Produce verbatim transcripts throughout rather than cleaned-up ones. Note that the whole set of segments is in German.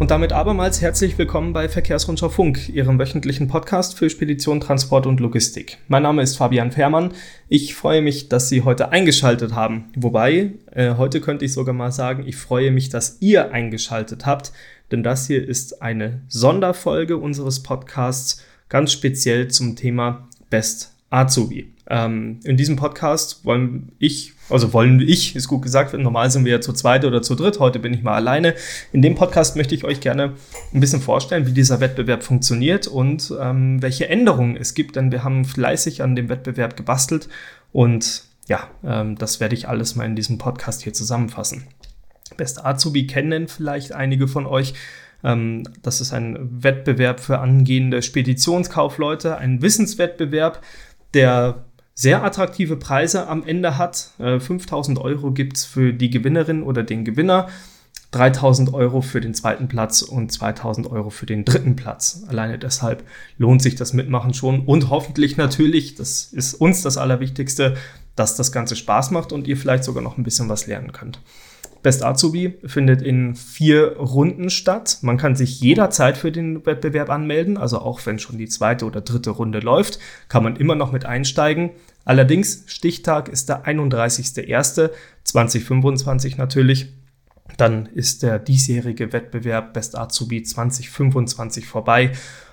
Und damit abermals herzlich willkommen bei Verkehrsrundschau Funk, Ihrem wöchentlichen Podcast für Spedition, Transport und Logistik. Mein Name ist Fabian Fährmann. Ich freue mich, dass Sie heute eingeschaltet haben. Wobei, äh, heute könnte ich sogar mal sagen, ich freue mich, dass ihr eingeschaltet habt, denn das hier ist eine Sonderfolge unseres Podcasts, ganz speziell zum Thema Best Azubi. Ähm, in diesem Podcast wollen ich, also wollen ich, ist gut gesagt, normal sind wir ja zu zweit oder zu dritt, heute bin ich mal alleine. In dem Podcast möchte ich euch gerne ein bisschen vorstellen, wie dieser Wettbewerb funktioniert und ähm, welche Änderungen es gibt, denn wir haben fleißig an dem Wettbewerb gebastelt und ja, ähm, das werde ich alles mal in diesem Podcast hier zusammenfassen. Best Azubi kennen vielleicht einige von euch. Ähm, das ist ein Wettbewerb für angehende Speditionskaufleute, ein Wissenswettbewerb, der sehr attraktive Preise am Ende hat. Äh, fünftausend Euro gibt es für die Gewinnerin oder den Gewinner, dreitausend Euro für den zweiten Platz und zweitausend Euro für den dritten Platz. Alleine deshalb lohnt sich das Mitmachen schon und hoffentlich natürlich, das ist uns das Allerwichtigste, dass das Ganze Spaß macht und ihr vielleicht sogar noch ein bisschen was lernen könnt. Best Azubi findet in vier Runden statt. Man kann sich jederzeit für den Wettbewerb anmelden, also auch wenn schon die zweite oder dritte Runde läuft, kann man immer noch mit einsteigen. Allerdings, Stichtag ist der einunddreißigster erster zweitausendfünfundzwanzig natürlich. Dann ist der diesjährige Wettbewerb Best Azubi zweitausendfünfundzwanzig vorbei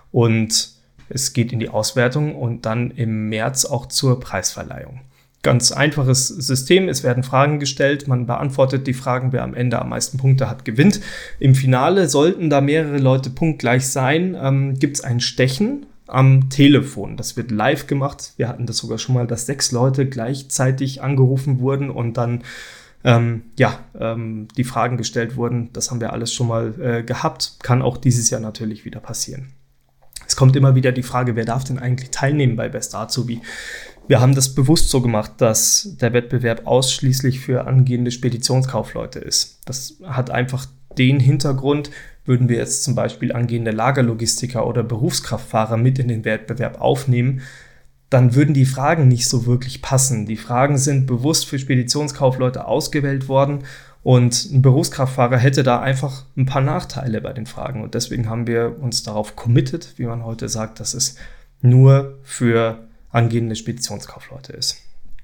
und es geht in die Auswertung und dann im März auch zur Preisverleihung. Ganz einfaches System, es werden Fragen gestellt, man beantwortet die Fragen, wer am Ende am meisten Punkte hat, gewinnt. Im Finale, sollten da mehrere Leute punktgleich sein, ähm, gibt es ein Stechen am Telefon. Das wird live gemacht. Wir hatten das sogar schon mal, dass sechs Leute gleichzeitig angerufen wurden und dann ähm, ja, ähm, die Fragen gestellt wurden. Das haben wir alles schon mal äh, gehabt, kann auch dieses Jahr natürlich wieder passieren. Es kommt immer wieder die Frage, wer darf denn eigentlich teilnehmen bei Best Azubi? Wir haben das bewusst so gemacht, dass der Wettbewerb ausschließlich für angehende Speditionskaufleute ist. Das hat einfach den Hintergrund, würden wir jetzt zum Beispiel angehende Lagerlogistiker oder Berufskraftfahrer mit in den Wettbewerb aufnehmen, dann würden die Fragen nicht so wirklich passen. Die Fragen sind bewusst für Speditionskaufleute ausgewählt worden und ein Berufskraftfahrer hätte da einfach ein paar Nachteile bei den Fragen. Und deswegen haben wir uns darauf committed, wie man heute sagt, dass es nur für angehende Speditionskaufleute ist.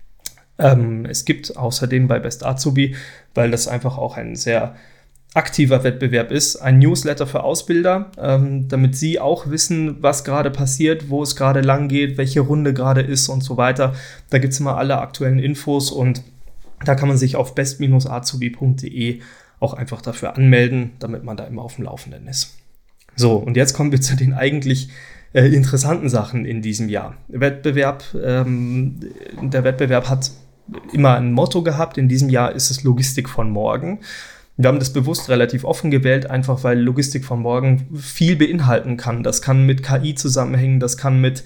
Ähm, es gibt außerdem bei Best Azubi, weil das einfach auch ein sehr aktiver Wettbewerb ist, ein Newsletter für Ausbilder, ähm, damit sie auch wissen, was gerade passiert, wo es gerade lang geht, welche Runde gerade ist und so weiter. Da gibt es immer alle aktuellen Infos und da kann man sich auf best azubi punkt de auch einfach dafür anmelden, damit man da immer auf dem Laufenden ist. So, und jetzt kommen wir zu den eigentlich Äh, interessanten Sachen in diesem Jahr. Wettbewerb, ähm, der Wettbewerb hat immer ein Motto gehabt. In diesem Jahr ist es Logistik von morgen. Wir haben das bewusst relativ offen gewählt, einfach weil Logistik von morgen viel beinhalten kann. Das kann mit K I zusammenhängen, das kann mit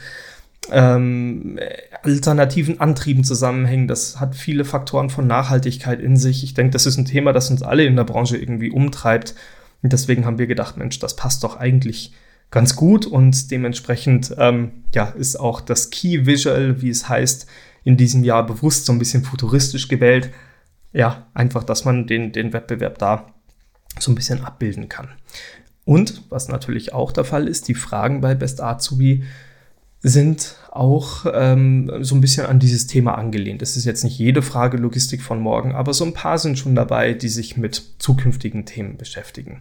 ähm, alternativen Antrieben zusammenhängen. Das hat viele Faktoren von Nachhaltigkeit in sich. Ich denke, das ist ein Thema, das uns alle in der Branche irgendwie umtreibt. Und deswegen haben wir gedacht, Mensch, das passt doch eigentlich ganz gut und dementsprechend ähm, ja, ist auch das Key Visual, wie es heißt, in diesem Jahr bewusst so ein bisschen futuristisch gewählt. Ja, einfach, dass man den, den Wettbewerb da so ein bisschen abbilden kann. Und was natürlich auch der Fall ist, die Fragen bei Best Azubi sind auch ähm, so ein bisschen an dieses Thema angelehnt. Es ist jetzt nicht jede Frage Logistik von morgen, aber so ein paar sind schon dabei, die sich mit zukünftigen Themen beschäftigen.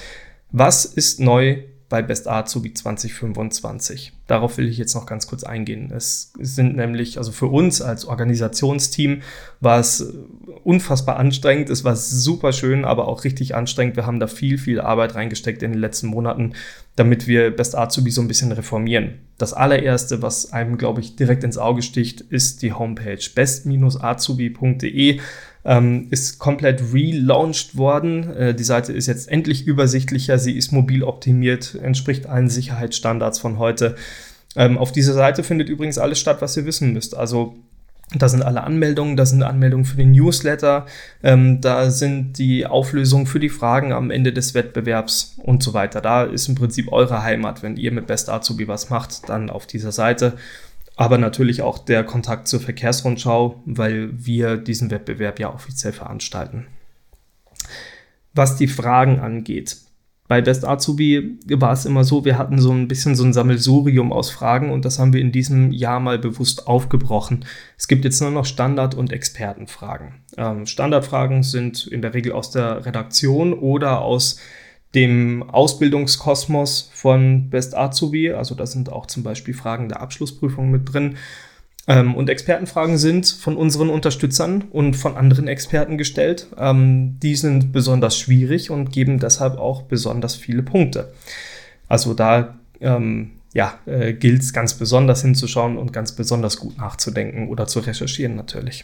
Was ist neu bei Best Azubi zweitausendfünfundzwanzig? Darauf will ich jetzt noch ganz kurz eingehen. Es sind nämlich, also für uns als Organisationsteam war es unfassbar anstrengend. Es war super schön, aber auch richtig anstrengend. Wir haben da viel, viel Arbeit reingesteckt in den letzten Monaten, damit wir Best Azubi so ein bisschen reformieren. Das allererste, was einem, glaube ich, direkt ins Auge sticht, ist die Homepage best azubi punkt de. Ähm, ist komplett relaunched worden. Äh, die Seite ist jetzt endlich übersichtlicher, sie ist mobil optimiert, entspricht allen Sicherheitsstandards von heute. Ähm, auf dieser Seite findet übrigens alles statt, was ihr wissen müsst. Also da sind alle Anmeldungen, da sind Anmeldungen für den Newsletter, ähm, da sind die Auflösungen für die Fragen am Ende des Wettbewerbs und so weiter. Da ist im Prinzip eure Heimat, wenn ihr mit Best Azubi was macht, dann auf dieser Seite. Aber natürlich auch der Kontakt zur Verkehrsrundschau, weil wir diesen Wettbewerb ja offiziell veranstalten. Was die Fragen angeht, Bei Best Azubi war es immer so, wir hatten so ein bisschen so ein Sammelsurium aus Fragen und das haben wir in diesem Jahr mal bewusst aufgebrochen. Es gibt jetzt nur noch Standard- und Expertenfragen. Ähm, Standardfragen sind in der Regel aus der Redaktion oder aus dem Ausbildungskosmos von Best Azubi. Also da sind auch zum Beispiel Fragen der Abschlussprüfung mit drin. Ähm, und Expertenfragen sind von unseren Unterstützern und von anderen Experten gestellt. Ähm, die sind besonders schwierig und geben deshalb auch besonders viele Punkte. Also da ähm, ja, äh, gilt es ganz besonders hinzuschauen und ganz besonders gut nachzudenken oder zu recherchieren natürlich.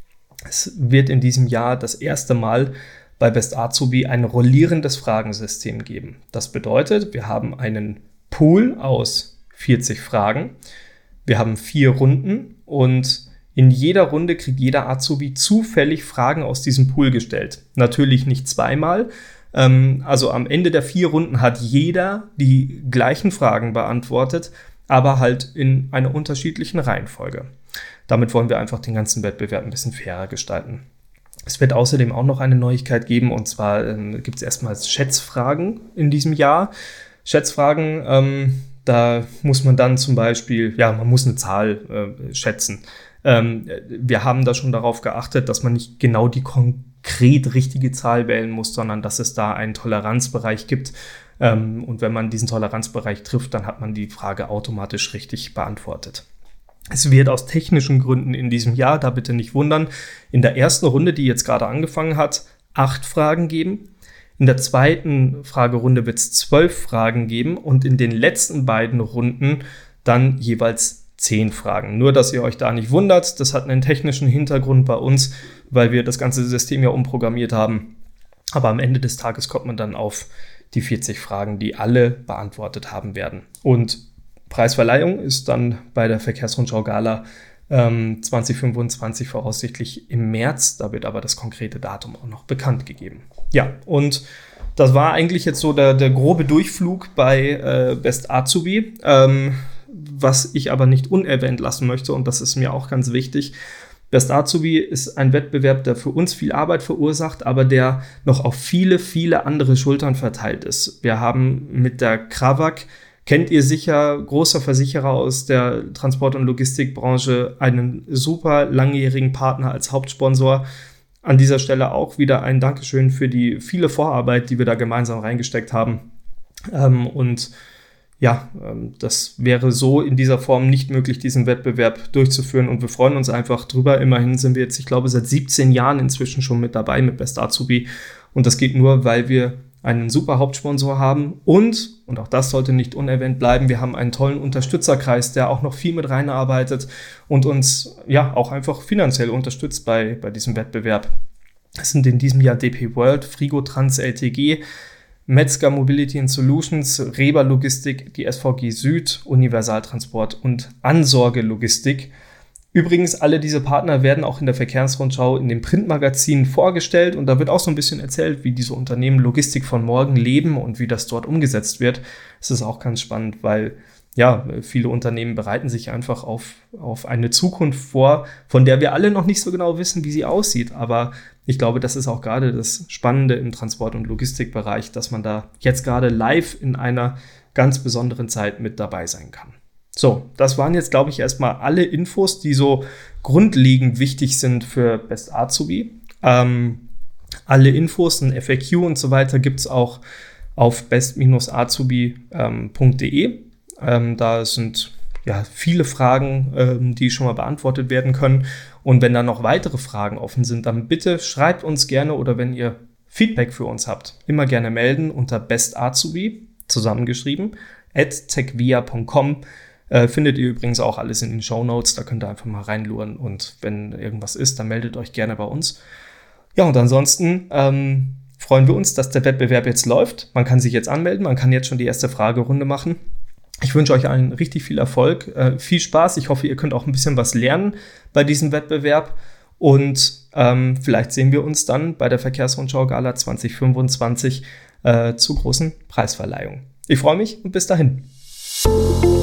Es wird in diesem Jahr das erste Mal bei Best Azubi ein rollierendes Fragensystem geben. Das bedeutet, wir haben einen Pool aus vierzig Fragen. Wir haben vier Runden und in jeder Runde kriegt jeder Azubi zufällig Fragen aus diesem Pool gestellt. Natürlich nicht zweimal. Ähm, also am Ende der vier Runden hat jeder die gleichen Fragen beantwortet, aber halt in einer unterschiedlichen Reihenfolge. Damit wollen wir einfach den ganzen Wettbewerb ein bisschen fairer gestalten. Es wird außerdem auch noch eine Neuigkeit geben und zwar ähm, gibt es erstmals Schätzfragen in diesem Jahr. Schätzfragen, ähm, da muss man dann zum Beispiel, ja, man muss eine Zahl äh, schätzen. Ähm, wir haben da schon darauf geachtet, dass man nicht genau die konkret richtige Zahl wählen muss, sondern dass es da einen Toleranzbereich gibt. Ähm, und wenn man diesen Toleranzbereich trifft, dann hat man die Frage automatisch richtig beantwortet. Es wird aus technischen Gründen in diesem Jahr, da bitte nicht wundern, in der ersten Runde, die jetzt gerade angefangen hat, acht Fragen geben. In der zweiten Fragerunde wird es zwölf Fragen geben und in den letzten beiden Runden dann jeweils zehn Fragen. Nur, dass ihr euch da nicht wundert, das hat einen technischen Hintergrund bei uns, weil wir das ganze System ja umprogrammiert haben. Aber am Ende des Tages kommt man dann auf die vierzig Fragen, die alle beantwortet haben werden. Und Preisverleihung ist dann bei der Verkehrsrundschau Gala ähm, zwanzig fünfundzwanzig voraussichtlich im März. Da wird aber das konkrete Datum auch noch bekannt gegeben. Ja, und das war eigentlich jetzt so der, der grobe Durchflug bei äh, Best Azubi. Ähm, was ich aber nicht unerwähnt lassen möchte, und das ist mir auch ganz wichtig, Best Azubi ist ein Wettbewerb, der für uns viel Arbeit verursacht, aber der noch auf viele, viele andere Schultern verteilt ist. Wir haben mit der Krawak, kennt ihr sicher, großer Versicherer aus der Transport- und Logistikbranche, einen super langjährigen Partner als Hauptsponsor. An dieser Stelle auch wieder ein Dankeschön für die viele Vorarbeit, die wir da gemeinsam reingesteckt haben. Ähm, und ja, ähm, das wäre so in dieser Form nicht möglich, diesen Wettbewerb durchzuführen. Und wir freuen uns einfach drüber. Immerhin sind wir jetzt, ich glaube, seit siebzehn Jahren inzwischen schon mit dabei mit Best Azubi. Und das geht nur, weil wir einen super Hauptsponsor haben und, und auch das sollte nicht unerwähnt bleiben, wir haben einen tollen Unterstützerkreis, der auch noch viel mit reinarbeitet und uns ja auch einfach finanziell unterstützt bei, bei diesem Wettbewerb. Es sind in diesem Jahr D P World, Frigotrans L T G, Metzger Mobility and Solutions, Reber Logistik, die S V G Süd, Universaltransport und Ansorge Logistik. Übrigens, alle diese Partner werden auch in der Verkehrsrundschau in den Printmagazinen vorgestellt und da wird auch so ein bisschen erzählt, wie diese Unternehmen Logistik von morgen leben und wie das dort umgesetzt wird. Es ist auch ganz spannend, weil ja, viele Unternehmen bereiten sich einfach auf, auf eine Zukunft vor, von der wir alle noch nicht so genau wissen, wie sie aussieht. Aber ich glaube, das ist auch gerade das Spannende im Transport- und Logistikbereich, dass man da jetzt gerade live in einer ganz besonderen Zeit mit dabei sein kann. So, das waren jetzt, glaube ich, erstmal alle Infos, die so grundlegend wichtig sind für Best Azubi. Ähm, alle Infos, ein F A Q und so weiter gibt es auch auf best azubi punkt de. Ähm, da sind ja viele Fragen, ähm, die schon mal beantwortet werden können. Und wenn da noch weitere Fragen offen sind, dann bitte schreibt uns gerne oder wenn ihr Feedback für uns habt, immer gerne melden unter bestazubi, zusammengeschrieben, at techvia punkt com. Äh, findet ihr übrigens auch alles in den Shownotes, da könnt ihr einfach mal reinluren und wenn irgendwas ist, dann meldet euch gerne bei uns. Ja, und ansonsten ähm, freuen wir uns, dass der Wettbewerb jetzt läuft. Man kann sich jetzt anmelden, man kann jetzt schon die erste Fragerunde machen. Ich wünsche euch allen richtig viel Erfolg, äh, viel Spaß. Ich hoffe, ihr könnt auch ein bisschen was lernen bei diesem Wettbewerb und ähm, vielleicht sehen wir uns dann bei der Verkehrsrundschau Gala zwanzig fünfundzwanzig äh, zur großen Preisverleihung. Ich freue mich und bis dahin.